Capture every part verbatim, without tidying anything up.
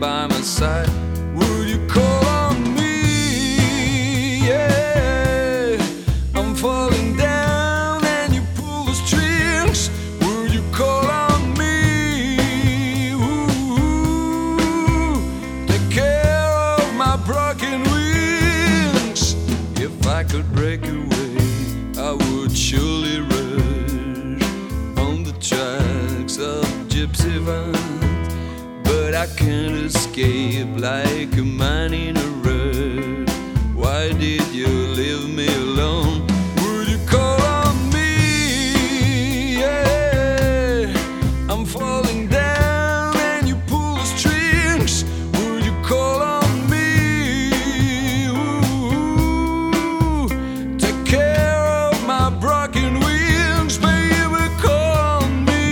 by my side. Would you call on me? Yeah, I'm falling down and you pull the strings. Would you call on me? Ooh, take care of my broken wings. If I could break away, I would surely rush on the tracks of gypsy vans. But I can't escape like a man in a rut. Why did you leave me alone? Would you call on me? Yeah, I'm falling down and you pull the strings. Would you call on me? Ooh, take care of my broken wings, baby, call on me.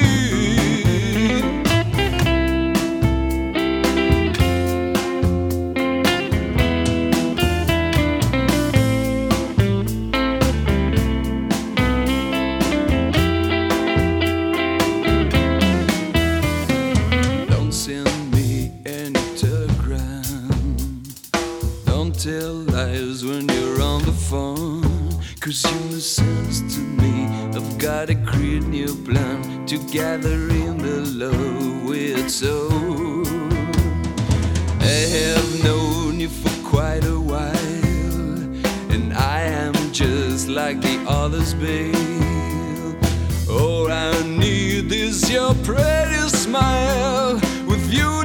Don't send me any telegram. Don't tell lies when you're on the phone. Cause you make sense to me. I've got a great new plan to gather in the love we'd sown. I have known you for quite a while, and I am just like the others, babe. All I need is your pretty smile. With you